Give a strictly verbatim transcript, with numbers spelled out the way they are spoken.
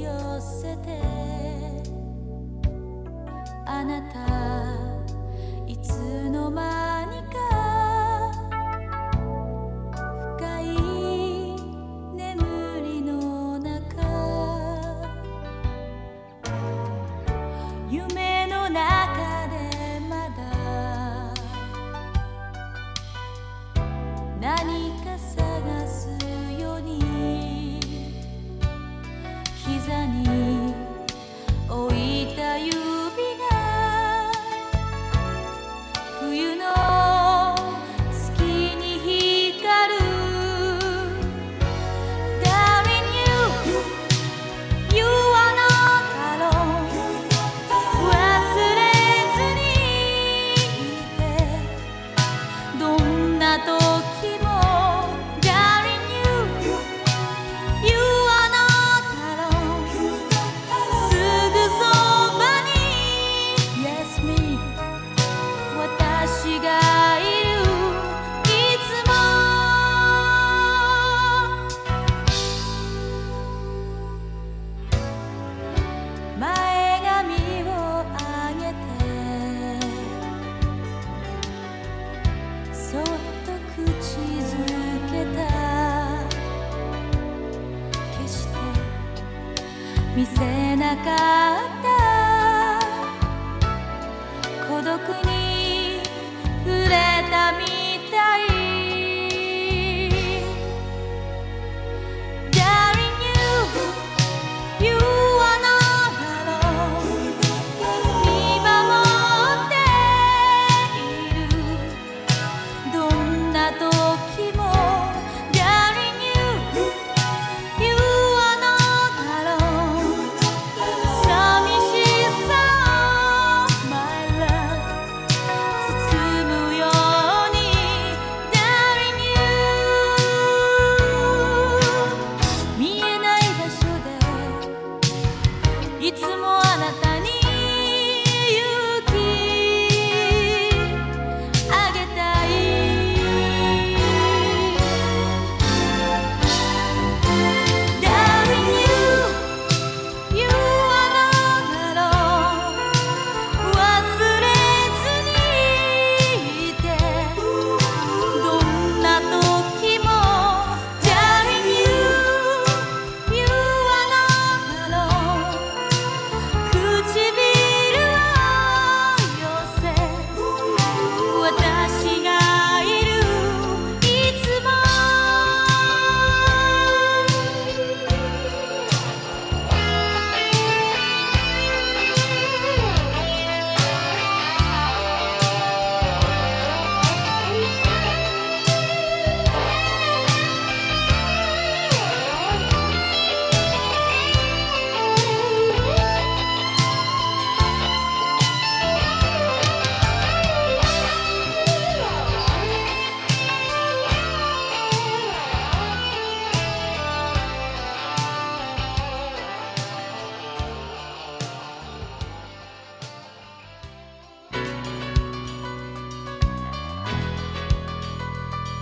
寄せてあなたいつの間にか深い眠りの中夢の中でまだ何か探すように膝に置いた指が冬の月に光る Darling you You are not alone 忘れずにいてどんな時も Darling you You are not alone すぐそばに Yes me 私がいるいつも前髪を上げてそっと口づけた決して見せなかった孤独に触れた